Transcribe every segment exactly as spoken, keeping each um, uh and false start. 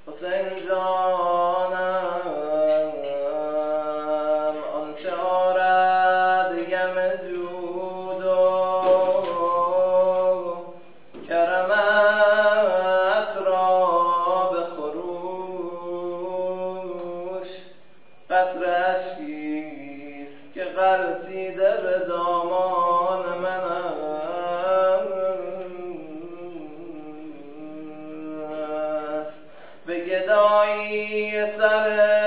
حسین جانم آنچه آرد یم جود و کرمت را به خروش قطره اشکیست که غلطیده به دامان من است. به گدایی سر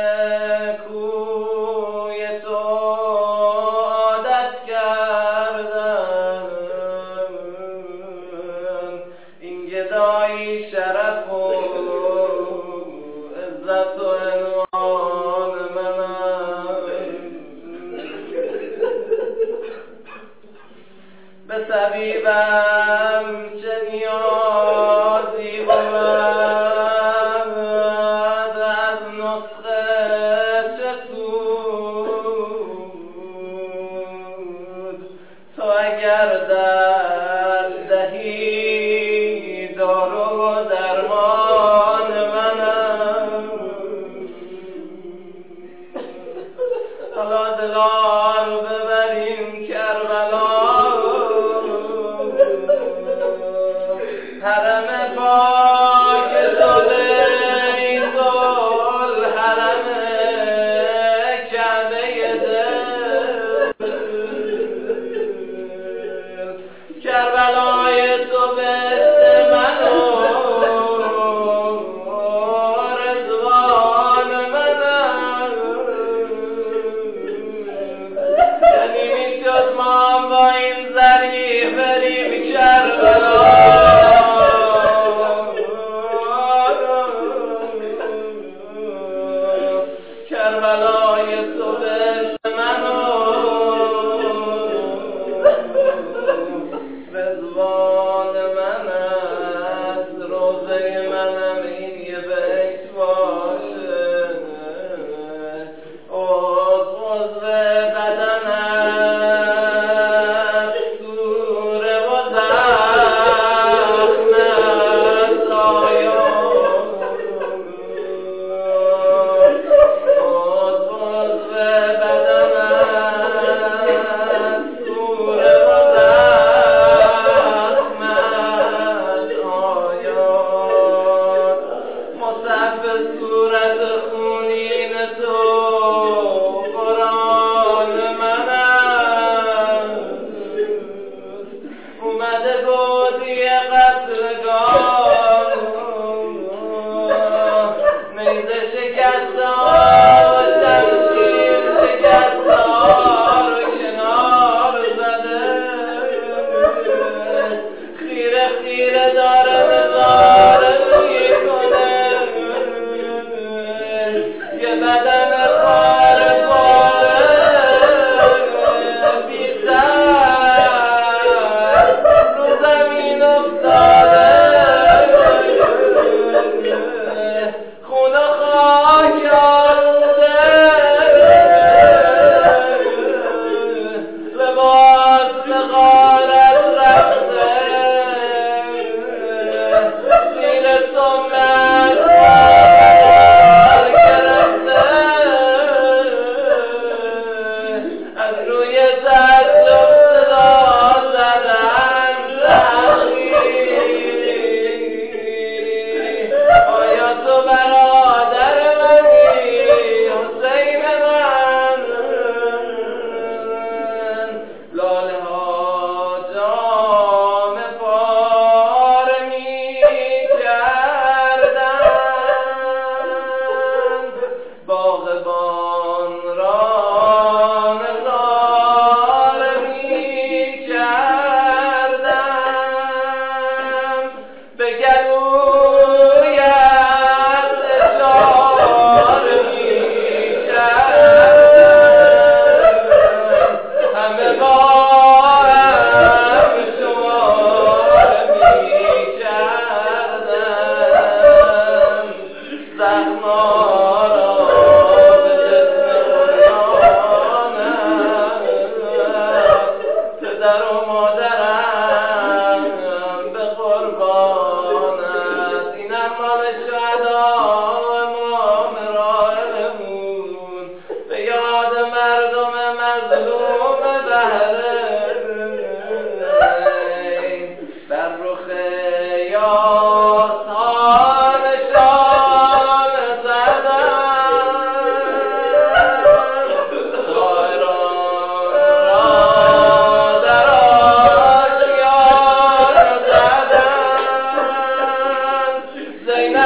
کوی تو عادت کردم، این گدایی شرف و عزت و عنوان من است. به طبیبم چه نیازی بود، از نسخه چه سود، تو اگر درد دهی دارو و درمان منم. حالا دلار ببریم کربلا، حرم پاک تو بیت الحرم کعبه دل، کربلای تو بست من و رضوان منم. یعنی میشد ما با این ظریف بریم کربلا، کربلای تو بست من و رضوان من است. روزه منم این یه بیت باشه، عضو بدن است، سوره و زخم است، آیا صورت خونین تو قرآن من است. اومده بودی قتلگاه، نیزه شکستا و شمشیر شکستا رو کنار زده، خیره خیره داره نظاره میکنه، یه بدن خار پاره بی سر رو زمین افتاده، خون و خاک آلوده، لباس به غارت رفته، زیر سنت از روی تعجب صدا زدن تحقیر. آیا تو برادر منی حسین من؟ لاله ها جام پاره می کردن، باغبان را مال شهدا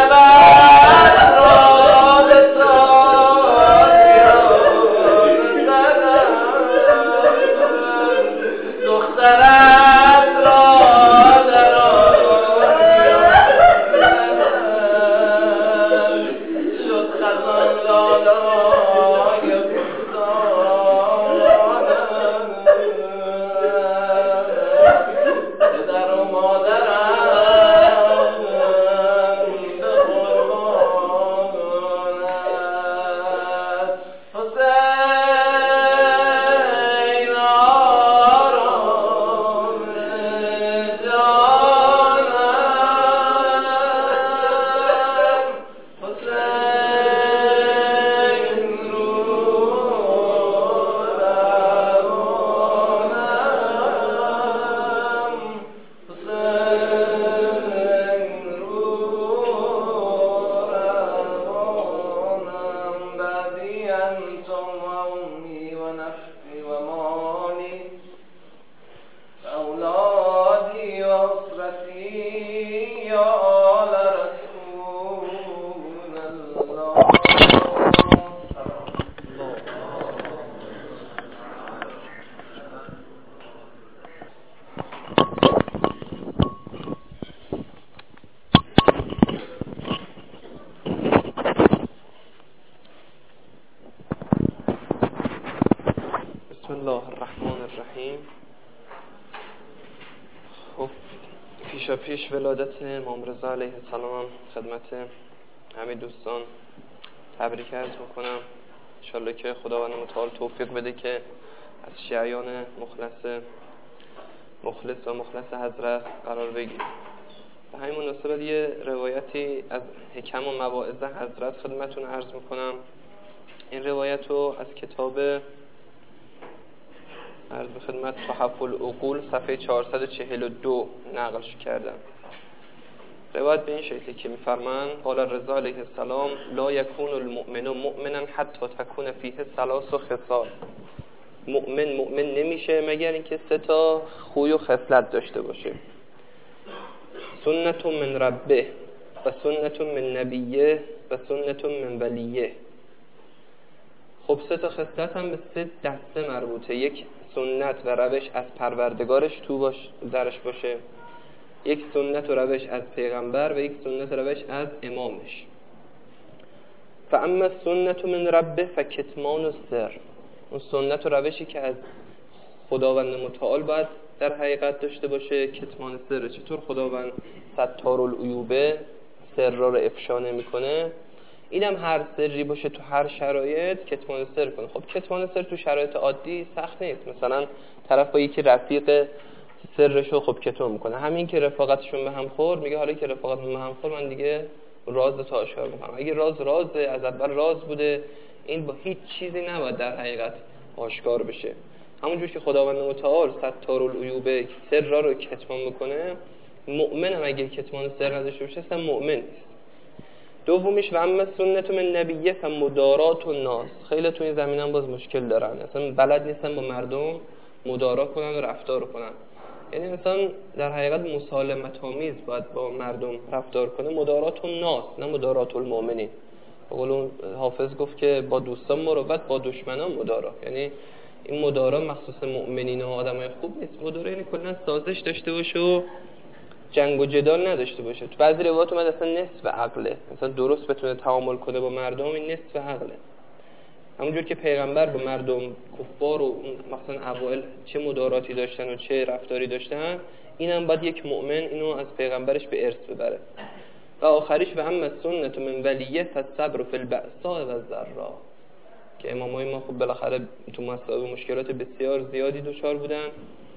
پیش ولادت امام رضا علیه السلام خدمت همه دوستان تبریک عرض میکنم. انشالله که خداوند متعال توفیق بده که از شیعیان مخلص مخلص و مخلص حضرت قرار بگیریم. به همین مناسبت یه روایتی از حکم و مواعظ حضرت خدمتون عرض میکنم. این روایت رو از کتاب عرض به خدمت تحف العقول صفحه چهارصد و چهل و دو نقلش کردم. روایت به این شکلی که میفرمان قال رضا علیه السلام لا یکون المؤمن مؤمنا حتی تکون فیه ثلاث خصال. مؤمن مؤمن نمیشه مگر اینکه سه تا خوی و خصلت داشته باشه. سنت من ربه و سنت من نبیه و سنت من ولیه. خب سه تا خصلت هم به سه دسته مربوطه. یک سنت و روش از پروردگارش تو باش درش باشه، یک سنت و روش از پیغمبر و یک سنت و روش از امامش. فاما سنت من ربه فکتمان السر. اون سنت و روشی که از خداوند متعال باید در حقیقت داشته باشه کتمان سر. چطور خداوند ستار العیوبه سر را رو افشا نمیکنه، اینم هر سری باشه تو هر شرایط کتمان سر کنه. خب کتمان سر تو شرایط عادی سخت نیست. مثلا طرف با یکی رفیق سرشو خب کتمان میکنه، همین که رفاقتشون به هم خورد میگه حالا که رفاقتمون به هم خورد من دیگه راز تو آشکار میکنم. اگه راز رازه، از اول راز بوده، این با هیچ چیزی نباید در حقیقت آشکار بشه. همونجور که خداوند متعال ستار العیوبه سر را رو کتمان میکنه، مؤمن هم اگه کتمان سر نداشته باشه اصلا مؤمن نیست. دومیش و اما سنت من نبیه فمدارات الناس. خیلی تو این زمینه هم باز مشکل دارن، اصلا بلد نیستن با مردم مدارا کنن و رفتار کنن. یعنی مثلا در حقیقت مسالمت آمیز باید با مردم رفتار کنه، مدارات الناس نه مدارات المؤمنین. به قول حافظ گفت که با دوستان مروت با دشمنان مدارا. یعنی این مدارا مخصوص مؤمنین و آدمای خوب نیست. مدارا یعنی کلا سازش داشته باشه و جنگ و جدال نداشته باشه. تو بعضی روایات اومد اصلا نصف عقله، مثلا درست بتونه تعامل کنه با مردم، این نصف عقله. همونجور که پیغمبر با مردم کفار و مثلا اوائل چه مداراتی داشتن و چه رفتاری داشتن، اینم باید یک مؤمن اینو از پیغمبرش به ارث ببره. و آخریش و اما سنت من ولیه فالصبر فی البأساء و الضراء، که امامای ما خب بالاخره تو مسائل و مشکلات بسیار زیادی دچار بودن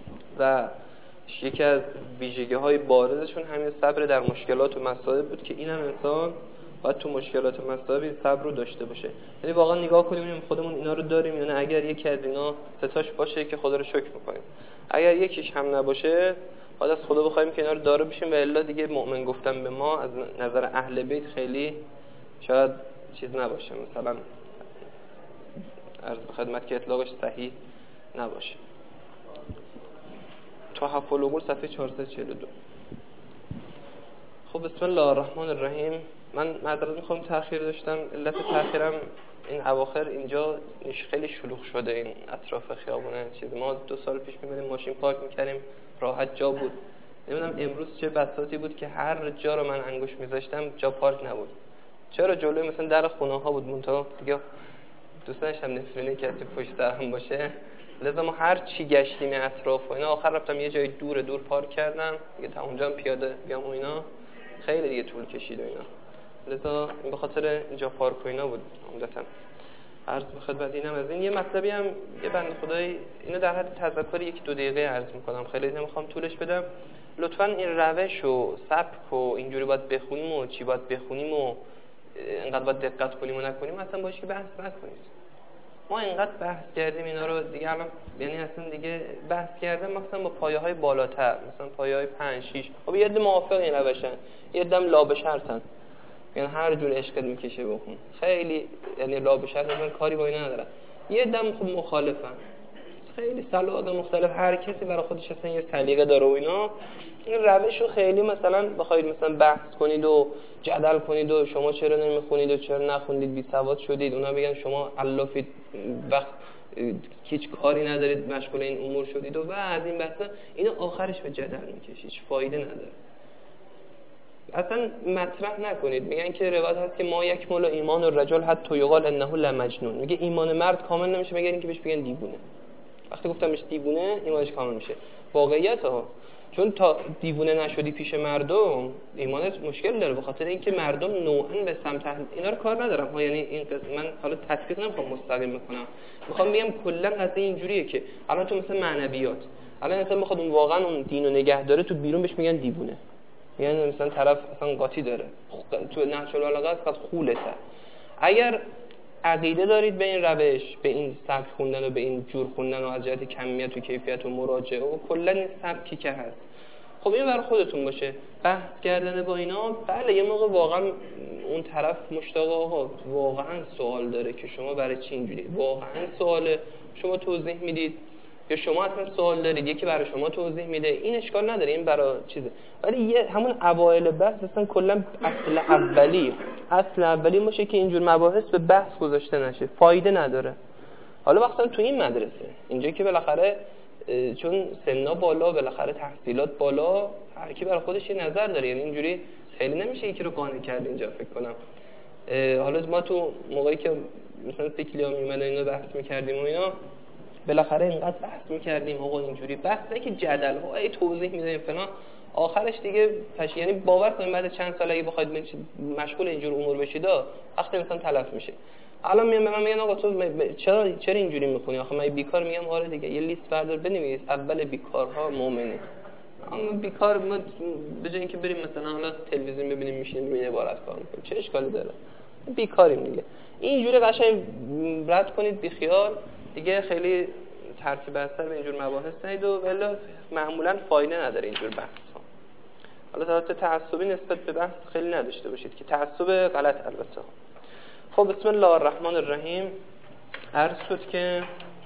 و یکی از ویژگی‌های بارزشون همین صبر در مشکلات و مسائل بود که اینم انسان باید تو مشکلات و مسائل صبر رو داشته باشه. یعنی واقعا نگاه کنیم ببینیم خودمون اینا رو داریم یا نه. اگر یکی از اینا ستاش باشه که خدا رو شکر می‌کنیم، اگر یکیش هم نباشه باید از خدا بخوایم که اینا رو داره بشیم و الا دیگه مؤمن گفتن به ما از نظر اهل بیت خیلی شاید چیز نباشه، مثلا عرض به خدمت که اطلاقش صحیح نباشه. تحف العقول صفحه چهارصد و چهل و دو. خب بسم الله الرحمن الرحیم. من معذرت میخوام تأخیر داشتم. علت تأخیرم این اواخر اینجا خیلی شلوغ شده، این اطراف خیابونه چیز. ما دو سال پیش می‌بینیم ماشین پارک می‌کردیم راحت جا بود. نمیدونم امروز چه بساطی بود که هر جا رو من انگوش می‌ذاشتم جا پارک نبود. چرا؟ جلوی مثلا در خونه‌ها بود، منتها دیگه دوست داشتم نفرینه کسی پشت سرم باشه، لذا ما هر چی گشتیم اطراف و اینا، آخر رفتم یه جای دور دور پارک کردم دیگه، تا اونجا هم پیاده بیام و اینا خیلی دیگه طول کشید و اینا، لذا به خاطر اینجا پارک و اینا بود عمدتاً. عرض به خدمت اینم از این. یه مطلبی هم یه بنده خدای اینو در حد تذکر یک دو دقیقه عرض میکنم، خیلی نمیخوام طولش بدم. لطفاً این روش و سبک و اینجوری باید بخونیم و چی باید بخونیم و اینقدر باید دقت کنیم و نکنیم اصلا باشه که بحث نکنید. ما اینقدر بحث کردیم اینا رو دیگه، الان یعنی اصلا دیگه بحث کردن مثلا با پایه‌های بالاتر، مثلا پایه‌های پنج شش، خب یه عده موافق این روشن، یه عده لابشرتن، یعنی هر جور عشقت میکشه بخون، خیلی یعنی لابشرت مثلا کاری با اینا ندارن. یه عده خب مخالفن، خیلی سلوات مختلف، هر کسی برای خودش اصلا یه سلیقه داره و اینا. این روشو خیلی مثلا بخواید مثلا بحث کنید و جدل کنید و شما چرا نمیخونید و چرا نخوندید بی سواد شدید، اونا بگن شما علافید وقت هیچ کاری ندارید مشغول این امور شدید و بعد این بحثا، اینا آخرش به جدل میکشه، هیچ فایده نداره. اصلا مطرح نکنید. میگن که روایت هست که ما یک مولا ایمان و رجل حتی یقال انه لمجنون، میگه ایمان مرد کامل نمیشه مگر اینکه بهش بگن دیوونه. وقتی گفتم بهش دیوونه ایمانش کامل میشه. واقعیت ها، چون تا دیوونه نشدی پیش مردم ایمانت مشکل داره، به خاطر اینکه مردم نوعا به سمت اینا رو کار ندارم ها، یعنی این من حالا تطبیق نمیخوام مستقیم بکنم، میخوام بگم کلا قضیه اینجوریه که الان تو مثلا معنویات، الان مثلا بخواد اون واقعا اون دینو نگه داره تو بیرون بهش میگن دیوونه، یعنی مثلا طرف اصلا قاطی داره، تو نهج البلاغه است خولته. اگر عقیده دارید به این روش، به این سبک خوندن و به این جور خوندن و از جهت کمیت و کیفیت و مراجعه و کلا این سبکی که هست، خب این برای خودتون باشه. بحث کردن با اینا بله یه موقع واقعا اون طرف مشتاق آقا واقعا سوال داره که شما برای چی اینجوری، واقعا سواله شما توضیح میدید، یا شما اصلا سوال دارید یکی برای شما توضیح میده، این اشکال نداره، این برای چیزه. ولی یه همون اوایل بحث اصلا کلا اصل اولی اصل اولی باشه که اینجور مباحث به بحث گذاشته نشه، فایده نداره. حالا وقتا تو این مدرسه اینجا که بالاخره چون سننا بالا، بالاخره تحصیلات بالا، هر کی برای خودش یه نظر داره، یعنی اینجوری خیلی نمیشه یکی رو قانع کرد اینجا فکر کنم. حالا ما تو موقعی که مثلا سیکلیا میومد اینا بحث می‌کردیم و اینا، بالاخره اینقدر بحث می‌کردیم آقا اینجوری بحث نه که جدل ها ای توضیح میدیم فلان، آخرش دیگه فش یعنی باور کنید بعد چند سال اگه بخواید مشغول اینجور امور بشید وقتی مثلا تلف میشه. الان میام به من میگن آقا تو چرا چرا اینجوری میخونی؟ آخه من بیکار، میگم آره دیگه یه لیست بردار بنویس اول بیکارها مؤمنی. اما بیکار ما به جای اینکه بریم مثلا حالا تلویزیون ببینیم میشینیم این عبارت کار میکنیم، چه اشکالی داره؟ بیکاریم دیگه. اینجوری قشنگ رد کنید بی خیال دیگه، خیلی ترتیب اثر به اینجور مباحث ندید و والا معمولا فایده نداره اینجور بحث ها. حالا ذات تعصبی نسبت به بحث خیلی نداشته باشید که تعصب غلط البته. خب بسم الله الرحمن الرحیم. عرض شد که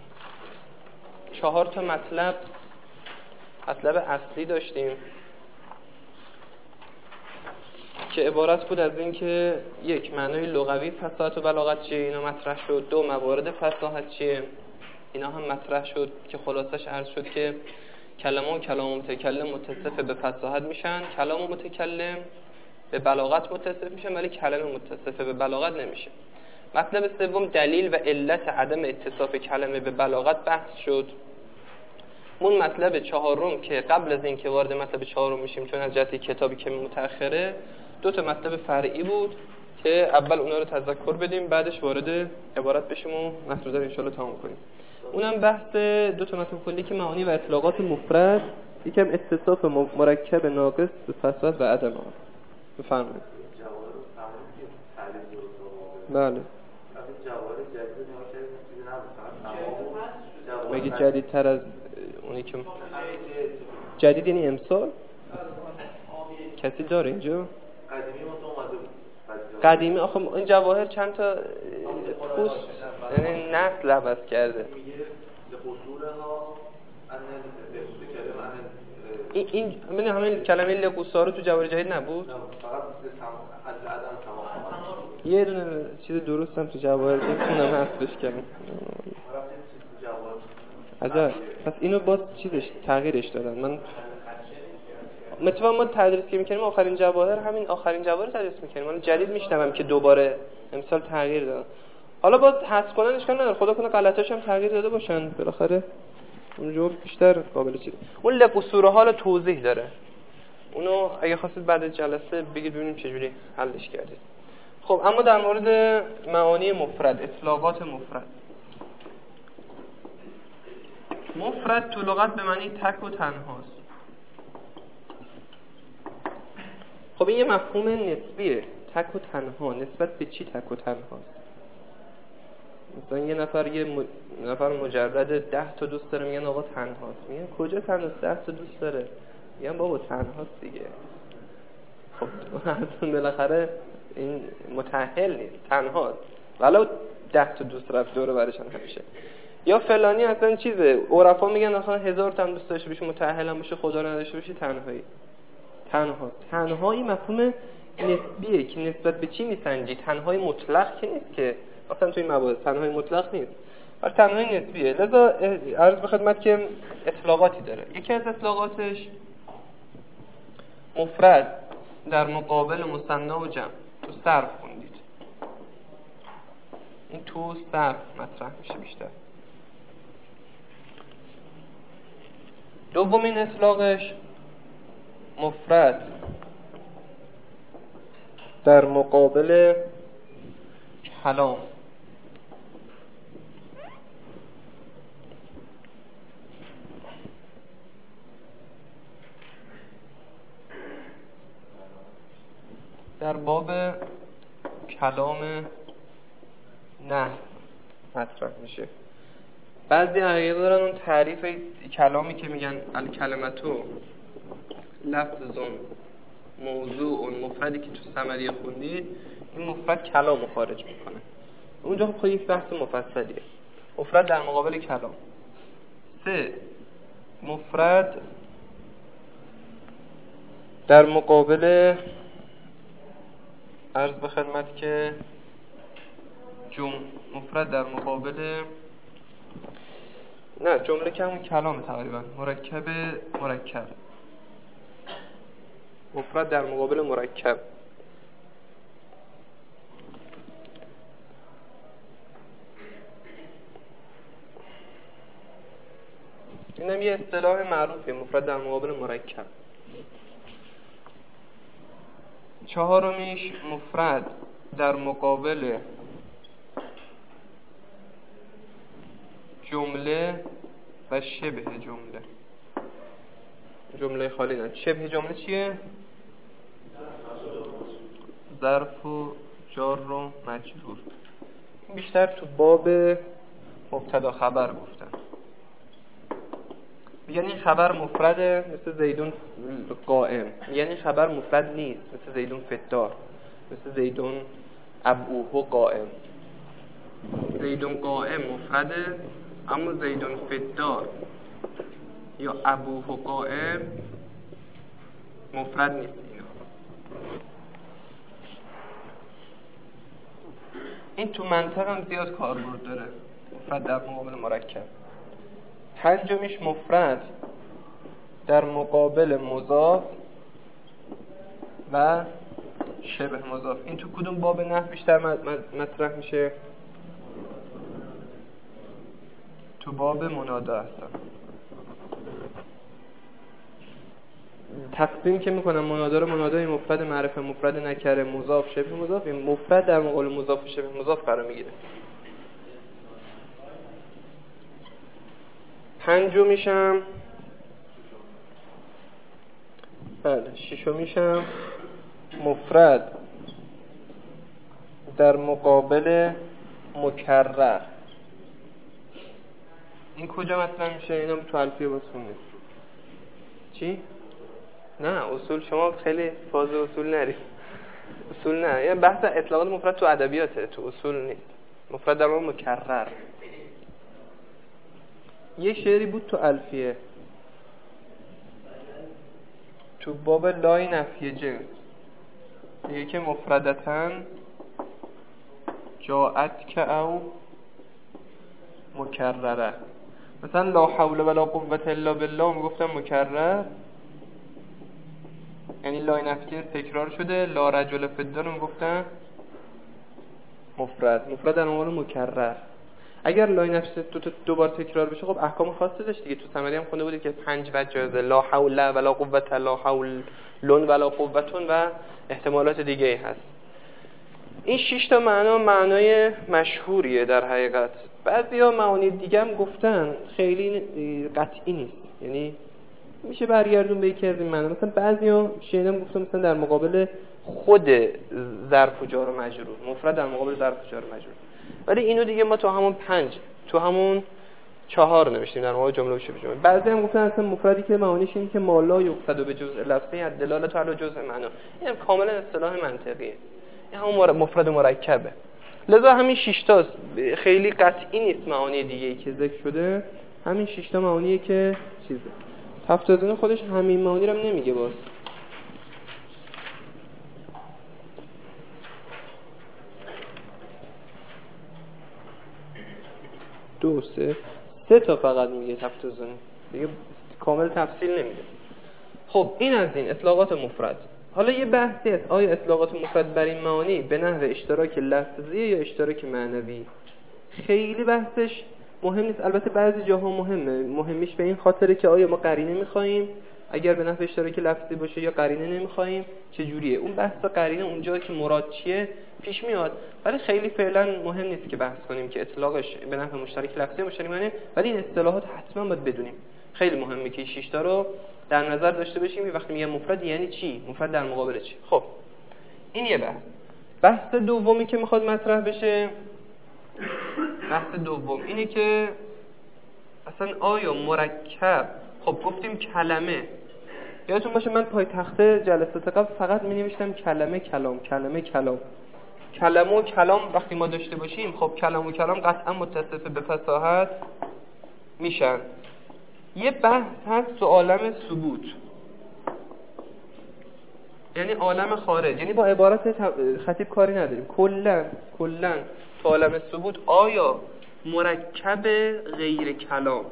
چهار تا مطلب مطلب اصلی داشتیم که عبارت بود از این که یک، معنای لغوی فصاحت و بلاغت چیه، اینا مطرح شد. دو، موارد فصاحت چیه، اینا هم مطرح شد که خلاصش عرض شد که کلمه و کلام متکلم متصف به فصاحت میشن، کلام متکلم به بلاغت متصف میشن ولی کلمه متصف به بلاغت نمیشه. مطلب سوم دلیل و علت عدم اتصاف کلمه به بلاغت بحث شد. اون مطلب چهارم که قبل از این که وارد مطلب چهارم میشیم چون از جهت کتابی که متأخره، دو تا مطلب فرعی بود که اول اونا رو تذکر بدیم بعدش وارد عبارت بشیم و مطلب رو ان شاء الله تمام کنیم. اونم بحث دو تا مطلب کلی که معانی و اطلاقات مفرد، یکم اتصاف مرکب ناقص به فصاحت و عدم آن. بفرمایید. بله. مگه جدیدتر از اونی که جدید یعنی امسال کسی داره اینجا؟ قدیمی آخه این جواهر چند تا پوست یعنی نسل عوض کرده. این این همین همین کلمه لقوسا رو تو جواهر جدید نبود؟ یه دونه چیز درستم تو جواهر میخونم اصلش کردم. عجب. پس اینو باز چیزش تغییرش دادن. من مثلا ما تدریس که میکنیم آخرین جواهر همین آخرین جواهر تدریس میکنیم. من جدید میشنوم که دوباره امسال تغییر دادن. حالا باز حذف کنن اشکال نداره، خدا کنه غلطاش هم تغییر داده باشن، بالاخره اونجور بیشتر قابل چیه. اون لقصور حال توضیح داره، اونو اگه خواستید بعد جلسه بگید ببینیم چجوری حلش کردید. خب اما در مورد معانی مفرد، اطلاقات مفرد. مفرد تو لغت به معنی تک و تنهاست. خب این یه مفهوم نسبیه، تک و تنها. نسبت به چی تک و تنهاست؟ مثلا یه نفر یه م... نفر مجرد ده تا دوست داره، میگن آقا تنهاست. میگن کجا تنهاست؟ ده تا دوست داره. میگن بابا تنهاست دیگه. خب اصلا بالاخره این متأهل نیست، تنهاست ولو ده تا دوست رفت دور برشن همیشه. یا فلانی اصلا چیزه، عرفا میگن اصلا هزار تا دوست داشته باشه، متأهل هم باشه، خدا نداشته باشه، تنهایی. تنهاست. تنهایی مفهوم نسبیه که نسبت به چی میسنجی؟ تنهایی مطلق که نیست که، اصلا تو این مباحث تنهایی مطلق نیست، ولی تنهایی نسبیه. لذا عرض به خدمت که اطلاقاتی داره. یکی از اطلاقاتش مفرد در مقابل مثنی و جمع. تو صرف خوندید این تو صرف مطرح میشه بیشتر. دومین اطلاقش مفرد در مقابل کلام. در باب کلام نه مطرح میشه. بعضی عقیده دارن اون تعریف کلامی که میگن الکلمتو لفظون موضوع اون مفردی که تو ثمریه خوندید، این مفرد کلامو خارج میکنه. اونجا خب یک بحث مفصلیه. مفرد در مقابل کلام. سه، مفرد در مقابل عرض به خدمت که جمع مفرد در مقابل نه جمله که همون کلام تقریبا مرکب مرکب مفرد در مقابل مرکب. اینم یه اصطلاح معروفه، مفرد در مقابل مرکب. چهارمیش مفرد در مقابل جمله و شبه جمله. جمله خالی نه. شبه جمله چیه؟ ظرف و جار و مجرور. بیشتر تو باب مبتدا خبر گفتن. یعنی خبر مفرده مثل زیدون قائم، یعنی خبر مفرد نیست مثل زیدون فدار، مثل زیدون ابوه قائم. زیدون قائم مفرده، اما زیدون فدار یا ابوه قائم مفرد نیست. اینا این تو منطق هم زیاد کاربرد داره، مفرد در مقابل مرکب. پنجمیش مفرد در مقابل مضاف و شبه مضاف. این تو کدوم باب نحو بیشتر مطرح میشه؟ تو باب منادا هستن. تقسیم که میکنم منادا رو منادای مفرد معرفه مفرد نکره مضاف شبه مضاف، این مفرد در مقابل مضاف و شبه مضاف قرار میگیره. پنجمیشم بله ششمیشم مفرد در مقابل مکرر. این کجا مطرح میشه؟ اینا تو الفیه باز خوندید. چی؟ نه اصول شما خیلی فاز اصول نرید. اصول نه، یعنی بحث اطلاقات مفرد تو ادبیاته، تو اصول نیست. مفرد در مقابل مکرر. یه شعری بود تو الفیه تو باب لای نفی جنس، میگه که مفردتن جاءت که او مکرره. مثلا لا حول ولا قوة الا بالله میگفتم مکرر، یعنی لای نفسی تکرار شده. لا رجل فی الدار میگفتم مفرد، مفرد در مقابل مکرر. اگر لای نفسی دو تا دوبار تکرار بشه خب احکام خاصی داشت دیگه. تو ثمری هم خونده بودی که پنج وجه جایزه، لا حول ولا قوة، لا حول لون ولا قوتون و احتمالات دیگه هست. این شش تا معنا معنای مشهوریه در حقیقت. بعضیا معانی دیگه هم گفتن خیلی قطعی نیست، یعنی میشه برگردون به یکی از این معنا. مثلا بعضیا شنیدم گفتن مثلا در مقابل خود ظرف و جار و مجرور، مفرد در مقابل ظرف و جار و مجرور. ولی اینو دیگه ما تو همون پنج تو همون چهار نوشتیم در مقابل جمله و شبه جمله. بعضی هم گفتن اصلا مفردی که معانیش اینه که مالا یقصد به جزء لفظی الدلاله علی جزء معنا. این هم کاملا اصطلاح منطقیه، این همون مفرد مرکبه. لذا همین شش تا خیلی قطعی نیست معانی دیگه‌ای که ذکر شده، همین شش تا معانیه که چیزه. تفتازین خودش همین معانی رو هم نمیگه باز. دو سه سه تا فقط میگه تفتازین، دیگه کامل تفصیل نمیده. خب این از این اطلاقات مفرد. حالا یه بحثی است، آیا اطلاقات مفرد بر این معانی به نحو اشتراک لفظی یا اشتراک معنوی؟ خیلی بحثش مهم نیست، البته بعضی جاها مهمه. مهمیش به این خاطره که آیا ما قرینه می‌خوایم اگر به نحو اشتراک لفظی باشه یا قرینه نمی‌خوایم، چه جوریه؟ اون بحث قرینه اونجا که مراد چیه پیش میاد، ولی خیلی فعلا مهم نیست که بحث کنیم که اطلاقش به نحو مشترک لفظی باشه معنی. ولی این اصطلاحات حتما باید بدونیم، خیلی مهمه که شش تا رو در نظر داشته باشیم. وقتی میگم مفرد یعنی چی، مفرد در مقابل چی. خب این یه بحث. بحث دومی که میخواد مطرح بشه، بحث دوم اینه که اصلا آیا مرکب، خب گفتیم کلمه، یادتون باشه من پای تخته جلسات قبل فقط می نوشتم کلمه کلام کلمه کلام. کلمه و کلام وقتی ما داشته باشیم خب کلمه و کلام قطعا متصف به فصاحت میشن. یه بحث هست تو عالم ثبوت، یعنی عالم خارج، یعنی با عبارت خطیب کاری نداریم. کلا کلا تو عالم ثبوت آیا مرکب غیر کلام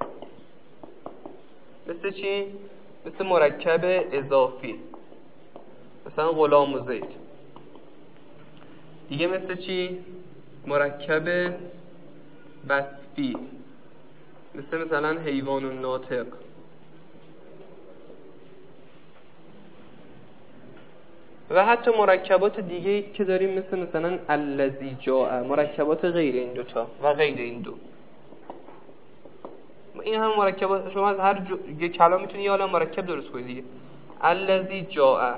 مثل چی؟ مثل مرکب اضافی، مثلا غلام و زید. دیگه مثل چی؟ مرکب وصفی، مثل مثلا حیوان و ناطق. و حتی مرکبات دیگه که داریم مثل مثلا الذی جاء، مرکبات غیر این دوتا و غیر این دو. این هم مرکبات، شما از هر جو... یه کلام میتونی یه عالم مرکب درست کنید دیگه. الذی جاء،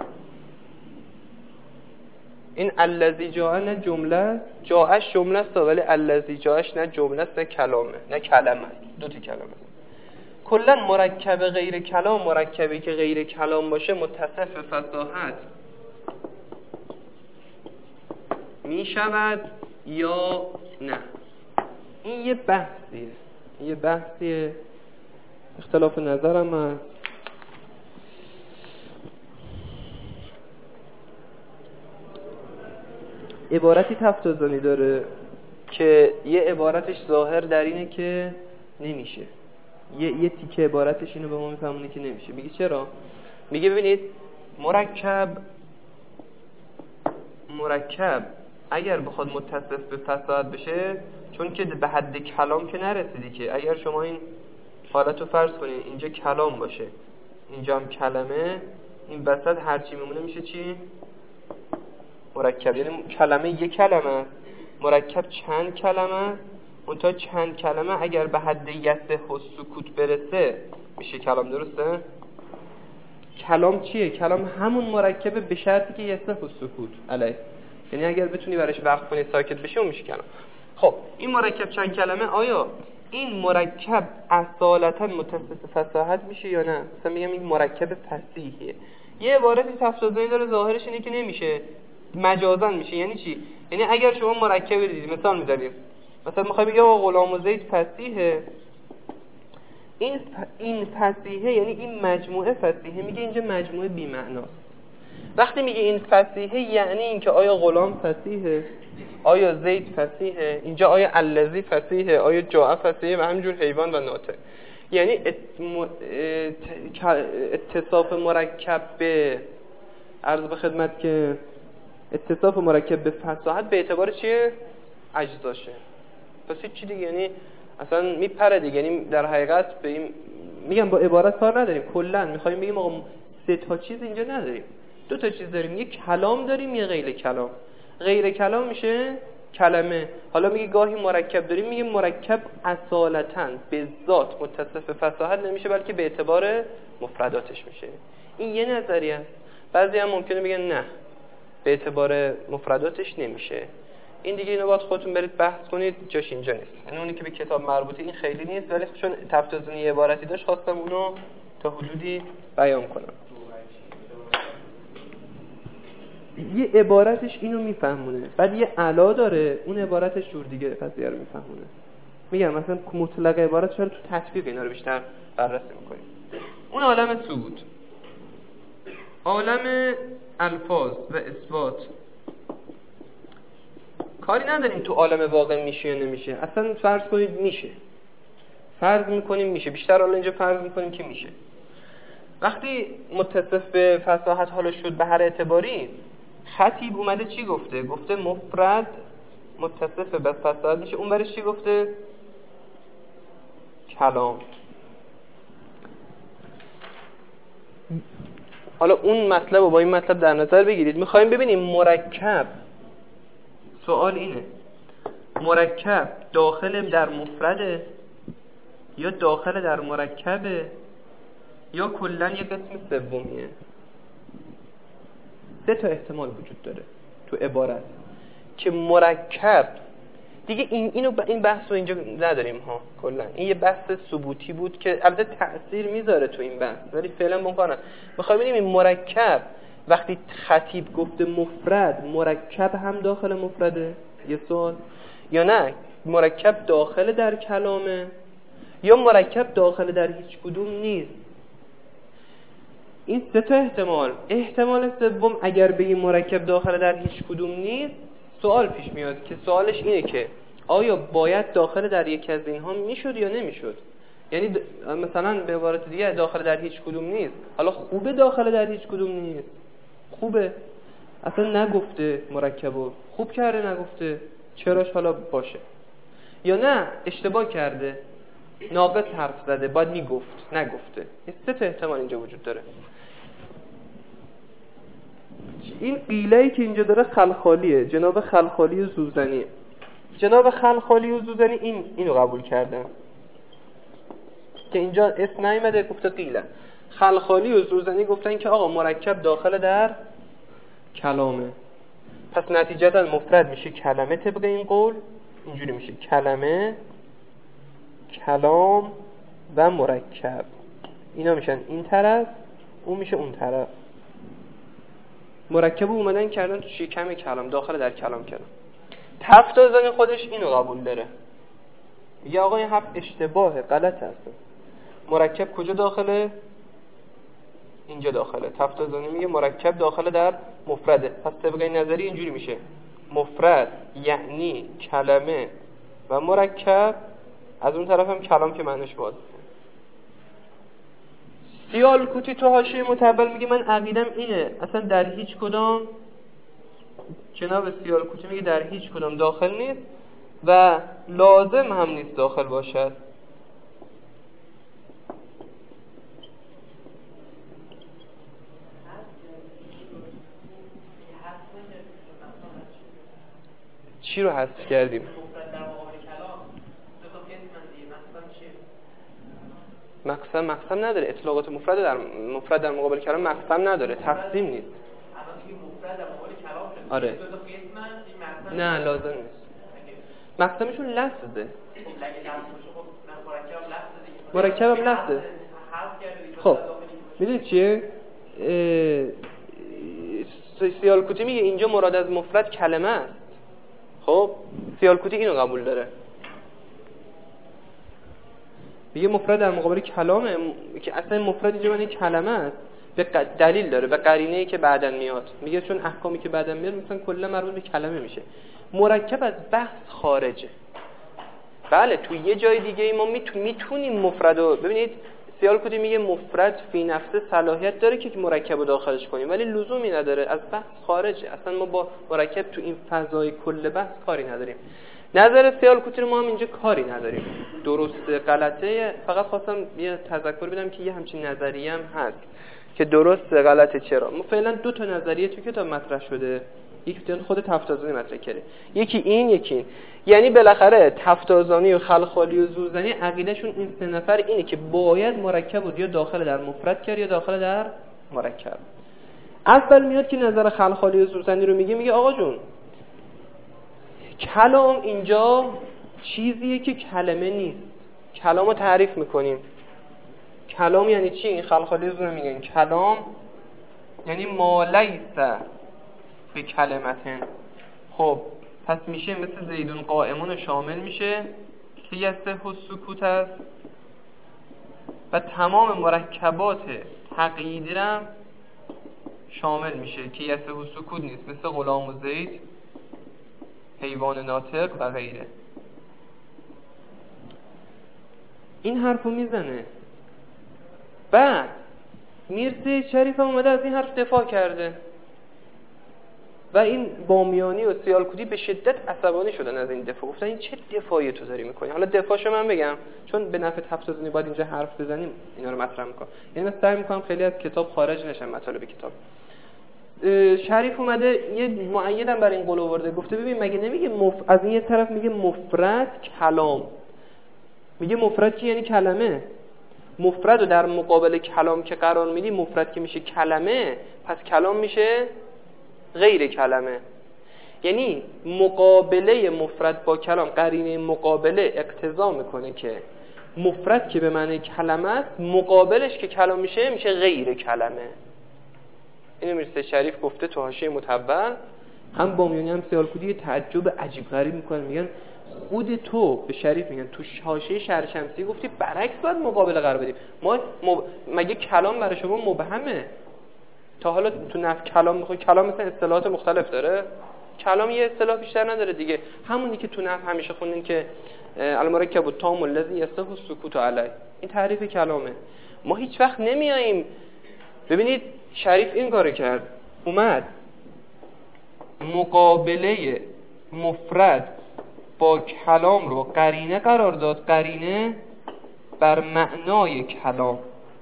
این الذی جاء نه جمله، جاءش جمله است ولی الذی جاءش نه جمله است نه کلامه، نه کلمه است، دو تا کلمه است. کلا مرکب غیر کلام، مرکبی که غیر کلام باشه متصف به فصاحت می شود یا نه. این یه بحثیه، یه بحثیه، اختلاف نظرم هست. عبارتی تفتازانی داره که یه عبارتش ظاهر در اینه که نمیشه، یه یه تیکه عبارتش اینو به ما میفهمونه که نمیشه. میگه چرا؟ میگه ببینید مرکب مرکب اگر بخواد متصف به فصاحت بشه، چون که به حد کلام که نرسیدی که. اگر شما این حالت رو فرض کنید اینجا کلام باشه اینجا هم کلمه، این وسط هرچی میمونه میشه چی؟ مرکب. یعنی کلمه یک کلمه، مرکب چند کلمه، اون تا چند کلمه اگر به حد یسه و سکوت برسه میشه کلام. درسته؟ کلام چیه؟ کلام همون مرکبه به شرطی که یسه و سکوت علیه، یعنی اگر بتونی برایش وقف کنی ساکت بشه اون میشه کلام. خب این مرکب چند کلمه، آیا این مرکب اصالتا متصف فصاحت میشه یا نه؟ مثلا میگم این مرکب فصیحه. یه عبارتی تفسیری داره ظاهرش اینه که نمیشه، مجازا میشه. یعنی چی؟ یعنی اگر شما مرکب دیدید، مثال میذاریم، مثلا میخوای بگی آقا غلام و زید فصیحه، این ف... این فصیحه یعنی این مجموعه فصیحه، میگه اینجا مجموعه بی معناست. وقتی میگه این فصیحه یعنی اینکه آیا غلام فصیحه، آیا زید فصیحه، اینجا آیا الذی فصیحه، آیا جاء فصیحه و همینجور حیوان و ناطق. یعنی اتصاف مرکب به عرض به خدمت که اتصاف مرکب به فصاحت به اعتبار چیه؟ اجزاشه. پس چی دیگه؟ یعنی اصلا میپره دیگه. یعنی در حقیقت به این میگم با عبارت کار نداریم، کلا میخوایم بگیم آقا سه تا چیز اینجا نداریم، دو تا چیز داریم، یک کلام داریم، یه غیر کلام. غیر کلام میشه کلمه. حالا میگه گاهی مرکب داریم، میگه مرکب اصالتاً به ذات متصف فصاحت نمیشه، بلکه به اعتبار مفرداتش میشه. این یه نظریه است. بعضی هم ممکنه بگن نه، به اعتبار مفرداتش نمیشه. این دیگه اینو باید خودتون برید بحث کنید، جاش اینجا نیست. یعنی اونی که به کتاب مربوطه این خیلی نیست، ولی چون تفتازنی عبارتی داشت خواستم اونو تا حدودی بیان کنم. یه عبارتش اینو میفهمونه، بعد یه علا داره، اون عبارتش جور دیگه قضیه رو میفهمونه. میگم مثلا مطلق عبارت شاید تو تطبیق اینا رو بیشتر بررسی میکنیم. اون عالم ثبوت، عالم الفاظ و اثبات، کاری نداریم تو عالم واقع میشه یا نمیشه. اصلا فرض کنید میشه، فرض میکنیم میشه، بیشتر حالا اینجا فرض میکنیم که میشه. وقتی متصف به فصاحت حالا شد به هر اعتباری، خطیب اومده چی گفته؟ گفته مفرد متصف به فصاحت میشه. اون برش چی گفته؟ کلام. حالا اون مطلب رو با این مطلب در نظر بگیرید. میخوایم ببینیم مرکب، سوال اینه، مرکب داخل در مفرده یا داخل در مرکبه یا کلن یه قسم سومیه؟ سه تا احتمال وجود داره تو عبارت که مرکب دیگه این اینو ب... این بحث رو اینجا نداریم ها. کلا این یه بحث ثبوتی بود که البته تأثیر میذاره تو این بحث، ولی فعلا ممکنه میخوایم ببینیم این مرکب وقتی خطیب گفته مفرد، مرکب هم داخل مفرده یه سوال، یا نه مرکب داخل در کلامه یا مرکب داخل در هیچ کدوم نیست. این سه تا احتمال. احتمال سوم اگر به این مرکب داخل در هیچ کدوم نیست، سوال پیش میاد که سوالش اینه که آیا باید داخل در یک از اینها میشد یا نمیشد؟ یعنی مثلا به عبارت دیگه داخل در هیچ کدوم نیست، حالا خوبه داخل در هیچ کدوم نیست؟ خوبه، اصلا نگفته مرکبو، خوب کرده نگفته، چراش حالا باشه. یا نه اشتباه کرده، ناقص حرف زده، باید میگفت نگفته. این سه تا احتمال اینجا وجود داره. این قیله‌ای که اینجا داره خلخالیه، جناب خلخالی زوزنی. جناب خلخالی زوزنی این اینو قبول کردن که اینجا اسم نیامده، گفته قیله. خلخالی و زوزنی گفتن که آقا مرکب داخل در کلامه، پس نتیجتا مفرد میشه کلمه. طبق این قول اینجوری میشه کلمه، کلام و مرکب. اینا میشن این طرف، اون میشه اون طرف. مرکب اومدن کردن تو شکم کلام، داخل در کلام کردن. تفتازانی خودش اینو قبول داره، میگه آقا این حرف اشتباهه، غلط هست. مرکب کجا داخله؟ اینجا داخله. تفتازانی میگه مرکب داخل در مفرده، پس طبق این نظری اینجوری میشه مفرد یعنی کلمه و مرکب، از اون طرف هم کلام که معنیش واضحه. سیالکوتی تو حاشیه متول میگه من عقیدم اینه اصلا در هیچ کدام، جناب سیالکوتی میگه در هیچ کدام داخل نیست و لازم هم نیست داخل باشد. چی رو حذف کردیم؟ مقسم مقسم نداره، اطلاقات مفرد در مفرد در مقابل کلام مقسم نداره، تقسیم نیست. آره نه لازم نیست، مقسمشون لفظه، مرکب هم لفظه. خب میدونید چیه؟ سیالکوتی میگه اینجا مراد از مفرد کلمه است. خب سیالکوتی اینو قبول داره، میگه مفرد در مقابل کلامه، که اصلا مفرد اینجا معنی کلمه است. به دلیل داره، به قرینه‌ای که بعداً میاد. میگه چون احکامی که بعداً میاد مثلا کلا مربوط به کلمه میشه. مرکب از بحث خارجه. بله تو یه جای دیگه ای ما میتونیم مفرد رو ببینید، سیالکوتی میگه مفرد فی نفسه صلاحیت داره که مرکب رو داخلش کنیم، ولی لزومی نداره، از بحث خارجه. اصلا ما با مرکب تو این فضای کل بحث کاری نداریم. نظر سیالکوتی رو ما هم اینجا کاری نداریم، درسته غلطه. فقط خواستم یه تذکر بدم که یه همچین نظریه هم هست که درسته غلطه. چرا؟ ما فعلا دو تا نظریه تو کتاب مطرح شده، یکی خود تفتازانی مطرح کرده، یکی این یکی این. یعنی بالاخره تفتازانی و خلخالی و زوزنی عقیدهشون این سه نفر اینه که باید مرکب بود یا داخل در مفرد کرد یا داخل در مرکب. اول میاد که نظر خلخالی و زوزنی رو میگه، میگه آقا جون کلام اینجا چیزیه که کلمه نیست. کلام رو تعریف میکنیم. کلام یعنی چی؟ این خلخالی و زوزنی میگن کلام یعنی ما لیس به کلمتن. خب پس میشه مثل زیدون قائمون شامل میشه که یصح السکوت است و تمام مرکبات تقییدی هم شامل میشه که یصح السکوت نیست، مثل غلام و زید، حیوان ناطق و غیره. این حرفو میزنه. بعد میرزا شریف هم اومده از این حرف دفاع کرده و این بامیانی و سیالکوتی به شدت عصبانی شدن از این دفاع. گفتن این چه دفاعی تو داری میکنی؟ حالا دفاعشو من بگم چون به نفع تفسیری باید اینجا حرف بزنیم، اینا رو مطرح میکنم. یعنی من سعی میکنم خیلی از کتاب خارج نشم، مطالب کتاب. شریف اومده یه مؤیدم برای این قول آورده، گفته ببین مگه نمیگه مف... از این یه طرف میگه مفرد کلام، میگه مفرد که یعنی کلمه. مفرد رو در مقابل کلام که قرار میدی، مفرد که میشه کلمه، پس کلام میشه غیر کلمه. یعنی مقابله مفرد با کلام، قرینه مقابله اقتضا میکنه که مفرد که به معنی کلمه است، مقابلش که کلام میشه میشه غیر کلمه. اینو میرزا شریف گفته تو حاشیه متول. هم بامیانی هم سیالکوتی تعجب عجیب غریب میکنن، میگن خود تو به شریف میگن تو حاشیه شرح شمسی گفتی برعکس باید مقابله قرار بدیم. ما مب... مگه کلام برای شما مبهمه؟ تا حالا تو نفس کلام میخوای، کلام مثلا اصطلاحات مختلف داره، کلام یه اصطلاح بیشتر نداره دیگه. همونی که تو نفس همیشه خوندین که المرکب التام الذی یصح السکوت علیه، این تعریف کلامه. ما هیچ وقت نمیاییم. ببینید شریف این کارو کرد، اومد مقابله مفرد با کلام رو قرینه قرار داد، قرینه بر معنای کلام،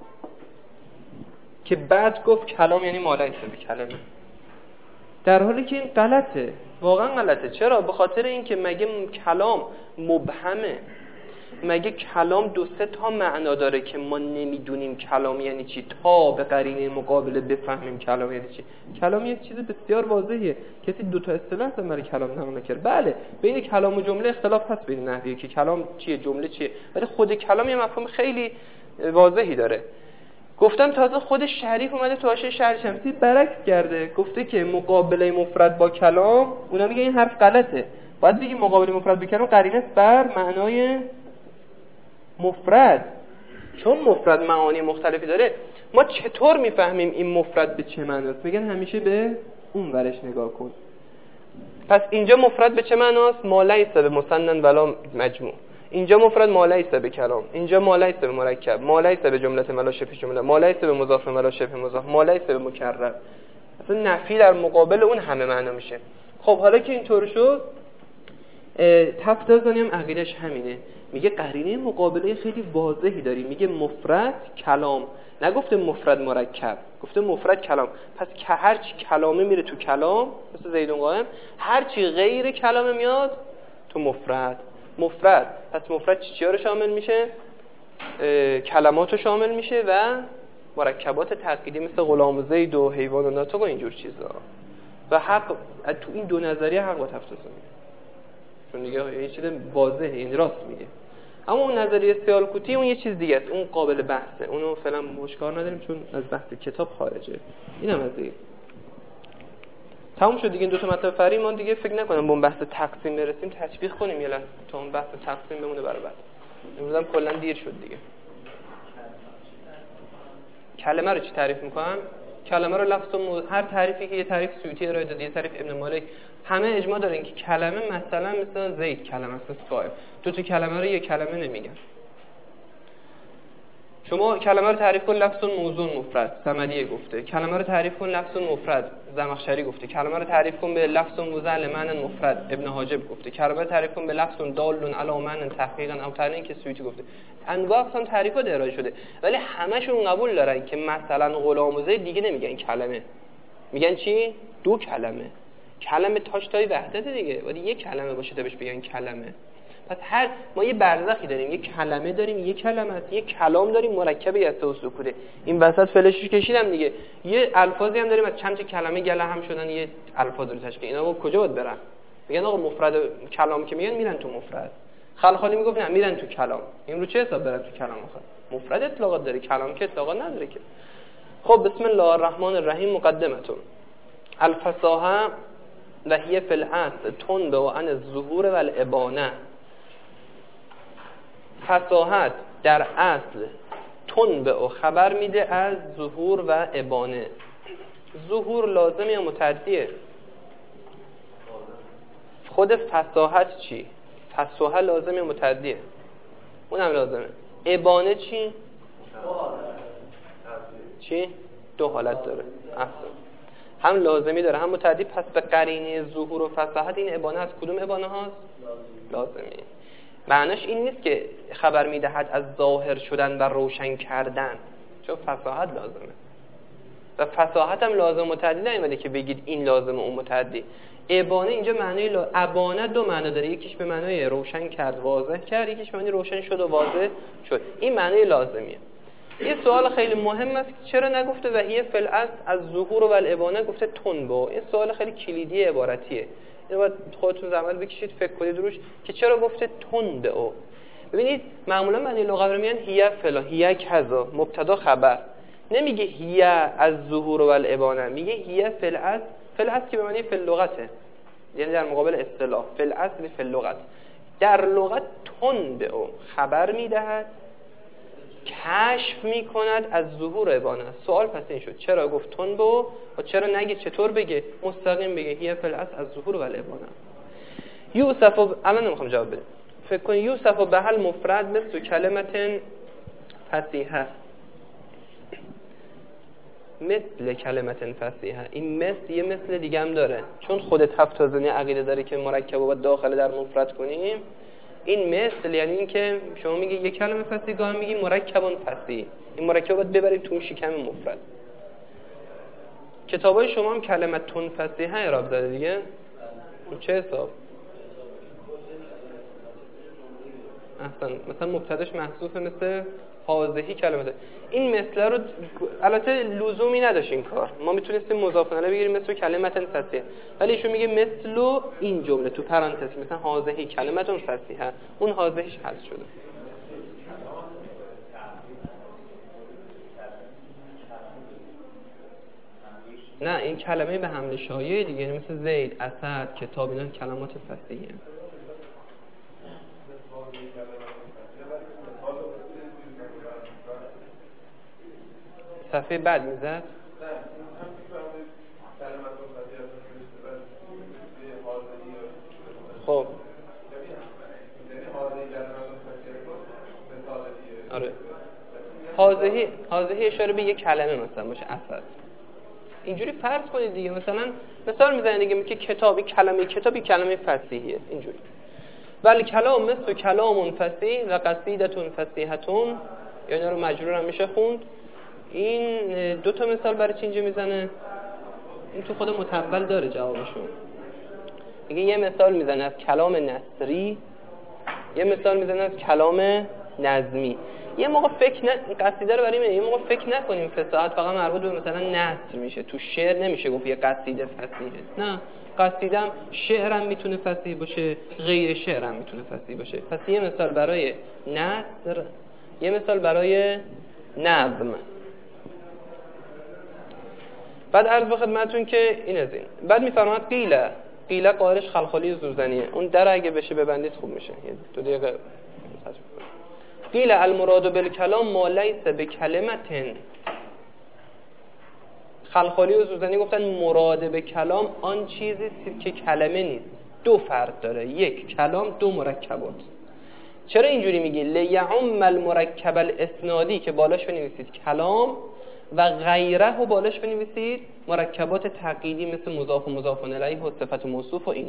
که بعد گفت کلام یعنی ما لیس به کلمه، در حالی که این غلطه، واقعا غلطه. چرا؟ به خاطر اینکه مگه کلام مبهمه؟ مگه کلام دو سه تا معنا داره که ما نمیدونیم کلام یعنی چی تا به قرینه مقابله بفهمیم کلام یعنی چی؟ کلام یک چیز بسیار واضحه. کسی دو تا اصطلاح هم برای کلام نمونه کرد. بله بین کلام و جمله اختلاف هست بین نحویه که کلام چیه جمله چیه، ولی خود کلام یه مفهوم خیلی واضحی داره. گفتم تازه خود شریف اومده تو حاشیه شرح شمسی برعکس کرده، گفته که مقابله مفرد با کلام، اونا میگه این حرف غلطه، باید بگیم مقابله مفرد با کلام قرینه است بر معنای مفرد. چون مفرد معانی مختلفی داره، ما چطور میفهمیم این مفرد به چه معناست؟ میگن همیشه به اون ورش نگاه کن. پس اینجا مفرد به چه معناست؟ ما لیس به مثنن ولا مجموع. اینجا مفرد ما لیس به کلام، اینجا ما لیس به مرکب، ما لیس به جمله ولا شبه جمله، ما لیس به مضاف ولا شبه مضاف، ما لیس به مکرر. اصلا نفی در مقابل اون همه معنا میشه. خب حالا که اینطور شد، تفتازانی هم عقیدش همینه، میگه قرینه مقابله خیلی واضحی داری، میگه مفرد کلام، نگفته مفرد مرکب، گفته مفرد کلام. پس که هر چی کلامه میره تو کلام، مثل زیدون قائم، هر چی غیر کلامه میاد تو مفرد. مفرد پس مفرد چی چیا رو شامل میشه؟ کلمات رو شامل میشه و مرکبات تقییدی مثل غلام و زید و حیوان و ناطق و اینجور چیزا. و حق تو این دو نظریه حق با تفتازانی، چون دیگه یه چیز واضحه، این راست میگه. اما اون نظریه سیالکوتی اون یه چیز دیگه است، اون قابل بحثه، اونو فعلا مشکار نداریم چون از بحث کتاب خارجه. اینم از دیگه تموم شد دیگه. این دو تا مطلب فرعی ما دیگه فکر نکنم به اون بحث تقسیم برسیم، تطبیق کنیم یه لحظه تا اون بحث تقسیم بمونه برای بعد. امروز هم کلا دیر شد دیگه. کلمه رو چی تعریف میکنم؟ کلمه رو لفظ و مو... هر تعریفی که یه تعریف سیوطی ارائه داده، یه تعریف ابن مالک، همه اجماع دارن که کلمه مثلا مثل زید کلمه است، صاحب. دو تا کلمه رو یه کلمه نمیگن. شما کلمه رو تعریف کن لفظ موزون مفرد، صمدی گفته. کلمه رو تعریف کن لفظ مفرد، زمخشری گفته. کلمه رو تعریف کن به لفظ موزل معنی مفرد، ابن حاجب گفته. کلمه رو تعریف کن به لفظ دال علی معنی تحقیقا او تعریف که سیوطی گفته. انواع اقسام تعریفات ارائه شده، ولی همشون قبول دارن که مثلا غلام و زید دیگه نمیگن کلمه، میگن چی؟ دو کلمه. کلمه تاش تای وحدت دیگه، ولی یک کلمه باشه تا بهش بگن کلمه. پس هر ما یه برزخی داریم، یه کلمه داریم، یه کلمه است، یه کلام داریم مرکب از سه و سکونه. این وسط فلشش کشیدم دیگه. یه الفاظی هم داریم از چند تا کلمه گله هم شدن یه الفاظ رو تشکیل. اینا با کجا باید برن؟ میگن آقا مفرد کلام که میگن میرن تو مفرد. خلخالی میگفت نه میرن تو کلام. این رو چه حساب برن تو کلام آخر؟ مفرد اطلاقات داره، کلام که اطلاقات نداره که. خب بسم الله الرحمن الرحیم. مقدمتون الفصاحه و هی فی الاصل تند و عن الظهور و الابانه. فصاحت در اصل تند و خبر میده از ظهور و ابانه. ظهور لازم یا متعدیه؟ خود فصاحت چی؟ فصاحت لازم یا متعدیه؟ اونم لازمه. ابانه چی؟ چی؟ دو حالت داره. احسن. هم لازمی داره هم متعدی. پس به قرینه ظهور و فصاحت این ابانه از کدوم ابانه هاست؟ لازمی. معناش این نیست که خبر میدهد از ظاهر شدن و روشن کردن، چون فصاحت لازمه و فصاحت هم لازم متعدی نمیده که بگید این لازم و اون متعدی. ابانه اینجا معنی لا... ابانه دو معنی داره، یکیش به معنی روشن کرد واضح کرد، یکیش به معنی روشن شد و واضح شد. این معنی لازمیه. یه سوال خیلی مهم است که چرا نگفته و هی فی الاصل از ظهور و الابانه گفته تنبو؟ این سوال خیلی کلیدی عبارتیه. اینو باید خودتون زحمت بکشید فکر کنید روش که چرا گفته تند او. ببینید معمولا معنی لغوی رو میگن هی فلا، هی کذا، مبتدا خبر. نمیگه هی از ظهور و الابانه، میگه هی فی الاصل. فی الاصل که به معنی فی اللغته، یعنی در مقابل اصطلاح. فی الاصل فی اللغت، در لغت تند او خبر میدهد، کشف میکند از ظهور و ابانه. سوال پس این شد چرا گفت تند او و چرا نگه چطور بگه؟ مستقیم بگه هی فی الاصل از ظهور و الابانه. یوسف و... الان نمیخوام جواب بدم. فکر کن یوسف و بهل مفرد مثل کلمت فصیحه، مثل کلمت فصیحه. این مثل یه مثل دیگه هم داره، چون خودت هفت تازنی عقیده داره که مرکب و باید داخل در مفرد کنیم. این مثل یعنی این که شما میگی یک کلمه فصیح، گاه میگی مرکبون فصیح. این مرکب باید ببرید تو شکم مفرد. کتابای شما هم کلمتون فصیحه اعراب زده دیگه. چه حساب؟ احسن. مثلا مبتداش محذوفه مثل هازهی کلمه ده. این مثل رو البته لزومی نداشت این کار، ما میتونستیم مضاف الیه بگیریم مثل کلمتن فصیحه، ولی ایشون میگه مثل این جمله تو پرانتز مثلا هازهی کلمتون فصیحه، اون هازهیش حذف شده. نه این کلمه به حمل شایعه دیگه، یعنی مثل زید، اسد، کتاب، اینا کلمات فصیحه. صفحه بعد میزد. خب آره حاضهی حاضهی اشاره به یک کلمه مثلا باشه اسد. اینجوری فرض کنید دیگه، مثلا مثال میزنید دیگه میگه کتابی کلمه کتابی کلمه فصیحیه اینجوری. ولی کلام مثل کلامون فصیح و قصیدتون فصیحتون، یعنی رو مجرور هم میشه خوند. این دو تا مثال برای چی اینجا میزنه؟ این تو خود متول داره جوابشون. میگه یه مثال میزنه از کلام نثری، یه مثال میزنه از کلام نظمی. یه موقع فکر نه قصیده رو برای اینه، یه موقع فکر نکنیم فصاحت فقط مربوط به مثلا نثر میشه. تو شعر نمیشه گفت یه قصیده فصیحه. نه، قصیده هم شعرم میتونه فصیح باشه، غیر شعرم میتونه فصیح باشه. پس یه مثال برای نثر، یه مثال برای نظم. بعد عرض به خدمتتون که این از این. بعد میفرماد قیله، قیله قارش خلخالی زوزنیه. اون در اگه بشه ببندید خوب میشه. یه دو دقیقه. قیله المراد بالکلام ما لیس بکلمتن. خلخالی و زوزنی گفتن مراد به کلام آن چیزی است که کلمه نیست. دو فرد داره، یک کلام، دو مرکبات. چرا اینجوری میگی؟ لیعم المرکب الاسنادی که بالاش بنویسید کلام و غیره و بالاش بنویسید مرکبات تقییدی مثل مضاف و مضاف الیه و صفت و موصوف و اینا.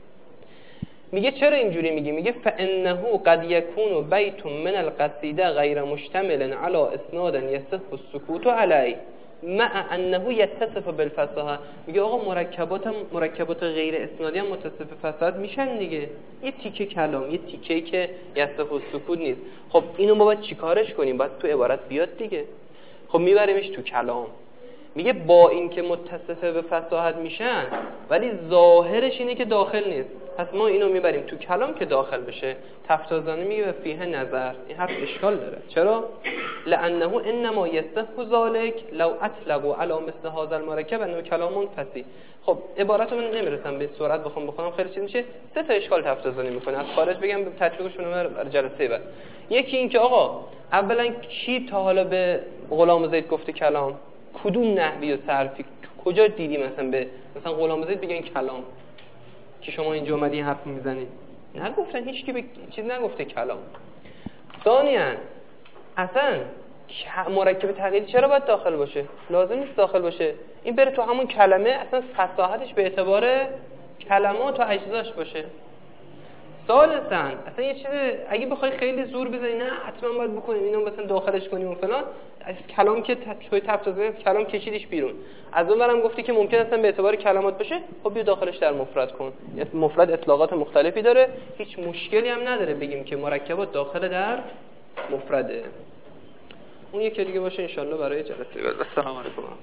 میگه چرا اینجوری میگی؟ میگه فانه قد یکون بیت من القصیده غیر مشتمل علی اسناد یصح السکوت علیه مع انه یتصف بالفصاحه. میگه آقا مرکبات هم مرکبات غیر اسنادی هم متصف فصاحت میشن دیگه. یه تیکه کلام، یه تیکه‌ای که یصح السکوت نیست. خب اینو ما باید چیکارش کنیم؟ باید تو عبارت بیاد دیگه. خب میبریمش تو کلام. میگه با این که متصف به فصاحت میشن ولی ظاهرش اینه که داخل نیست، پس ما اینو میبریم تو کلام که داخل بشه. تفتازانی میگه به فیه نظر، این حرف اشکال داره. چرا؟ لانه انما یصح ذلک لو اطلقوا علی مثل هذا المرکب انه کلام فصیح. خب عبارت من نمیرسم به سرعت بخوام بخونم خیلی چیز میشه. سه تا اشکال تفتازانی میکنه، از خارج بگم تطبیقشون رو برای جلسه بعد. یکی این که آقا اولا کی تا حالا به غلام زید گفته کلام؟ کدوم نحوی و صرفی کجا دیدی مثلا به مثلا غلام زید بگن کلام که شما اینجا اومدی حرف میزنید؟ نگفتن، هیچ کی به چیز نگفته کلام. ثانیاً اصلا مرکب تقییدی چرا باید داخل باشه؟ لازم نیست داخل باشه. این بره تو همون کلمه، اصلا فصاحتش به اعتبار کلمات و اجزاش باشه. ثالثاً اصلا یه چیز اگه بخوای خیلی زور بزنی نه حتما باید بکنیم اینو مثلا داخلش کنیم و فلان، از کلام که توی تفسیر کلام کشیدیش بیرون. از اون برم گفتی که ممکن اصلا به اعتبار کلمات باشه، خب بیا داخلش در مفرد کن. مفرد اطلاقات مختلفی داره، هیچ مشکلی هم نداره بگیم که مرکبات داخل در مفرده. اون یکی دیگه باشه ان شاء الله برای جلسه بعد. السلام علیکم و رحمت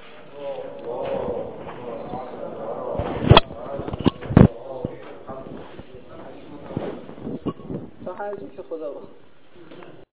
الله. تا هر جا که خدا بخواد.